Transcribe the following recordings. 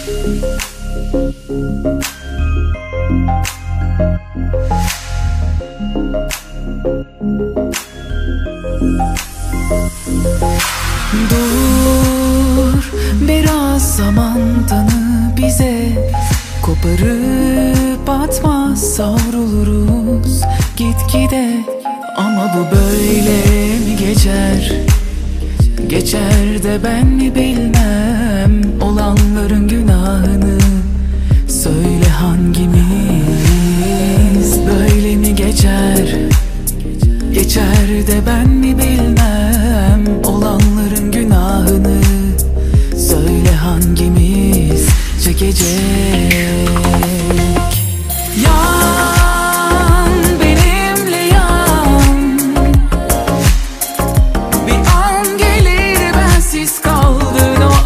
Dur, biraz zaman tanı bize. Koparıp atma, savruluruz gitgide. Ama bu böyle mi geçer? Geçer de ben mi bilmem. Olanların günahını söyle, hangimiz böyle mi geçer? Geçer de ben mi bilmem. Olanların günahını söyle, hangimiz çekecek? Yan, benimle yan. Bir an gelir bensiz kaldın o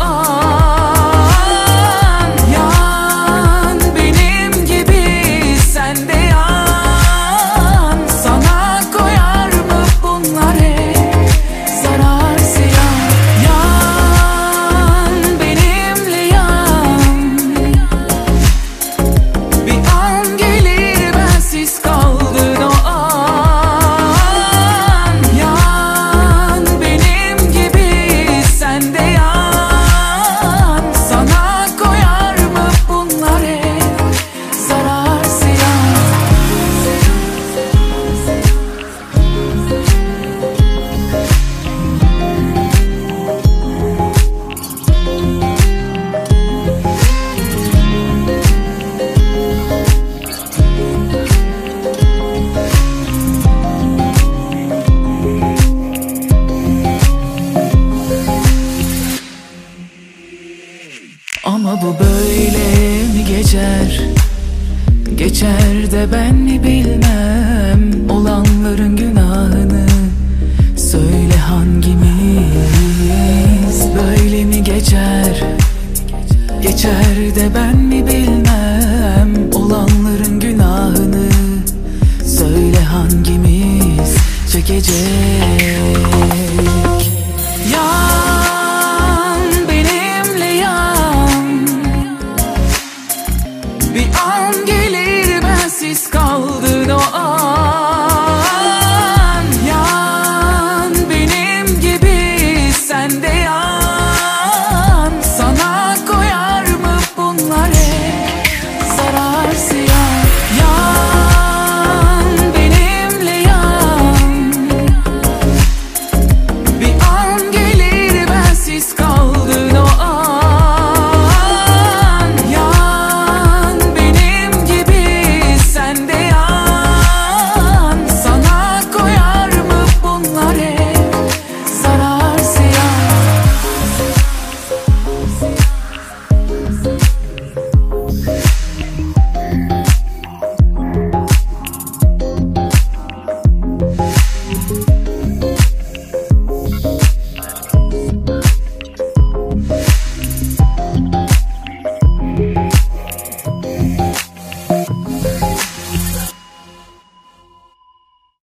an. Yan, benim gibi sen de yan. Sana koyar mı bunlar hep zarar ziyan? Yan, benimle yan. Bir an gelir bensiz kaldın o an. Yan, benim gibi sen de yan. Sana koyar mı bunlar hep zarar ziyan? Ama bu böyle mi geçer? Geçer de ben mi bilmem. Olanların günahını söyle, hangimiz böyle mi geçer? Geçer de ben mi bilmem. Olanların günahını söyle, hangimiz çekecek?